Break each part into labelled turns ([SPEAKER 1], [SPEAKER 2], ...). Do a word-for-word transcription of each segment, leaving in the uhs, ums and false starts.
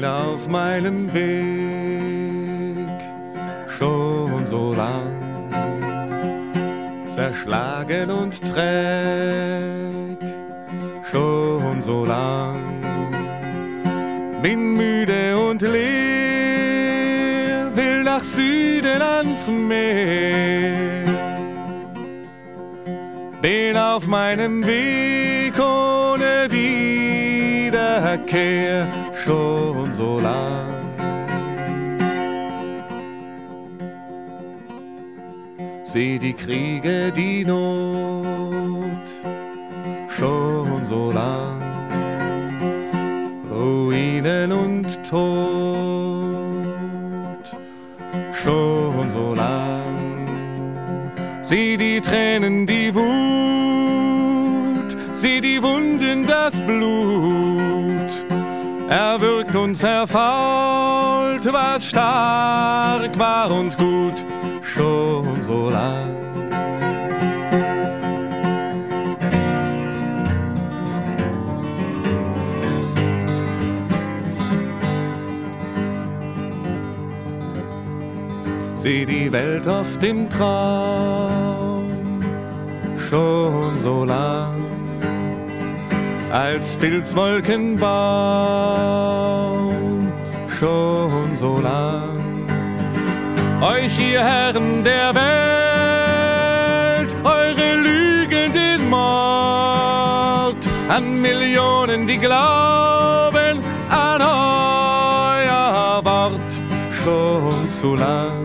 [SPEAKER 1] bin auf meinem Weg schon so lang, zerschlagen und träg schon so lang, bin müde und leer, will nach Süden ans Meer, bin auf meinem Weg ohne Wiederkehr schon so lang. Seh die Kriege, die Not schon so lang, Ruinen und Tod schon so lang. Sieh die Tränen, die Wut, sieh die Wunden, das Blut, erwürgt und verfault, was stark war und gut, schon so lang. Sieh die Welt oft im Traum, schon so lang, als Pilzwolkenbaum, schon so lang. Euch, ihr Herren der Welt, eure lügenden Mord, an Millionen, die glauben an euer Wort, schon zu lang.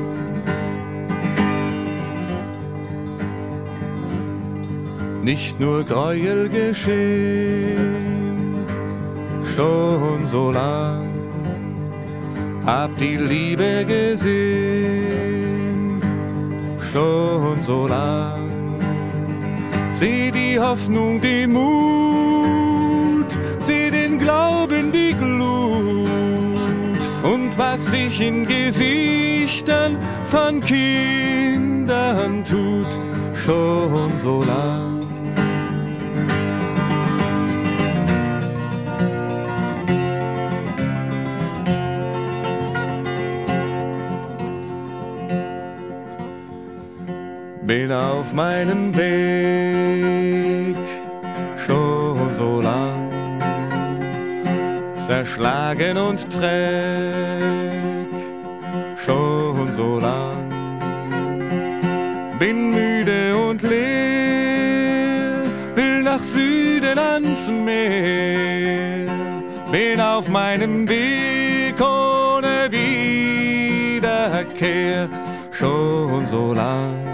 [SPEAKER 1] Nicht nur Gräuel geschehen, schon so lang, hab die Liebe gesehen, schon so lang. Seh die Hoffnung, den Mut, seh den Glauben, die Glut und was sich in Gesichtern von Kindern tut, schon so lang. Bin auf meinem Weg schon so lang, zerschlagen und träg schon so lang, bin müde und leer, will nach Süden ans Meer, bin auf meinem Weg ohne Wiederkehr schon so lang.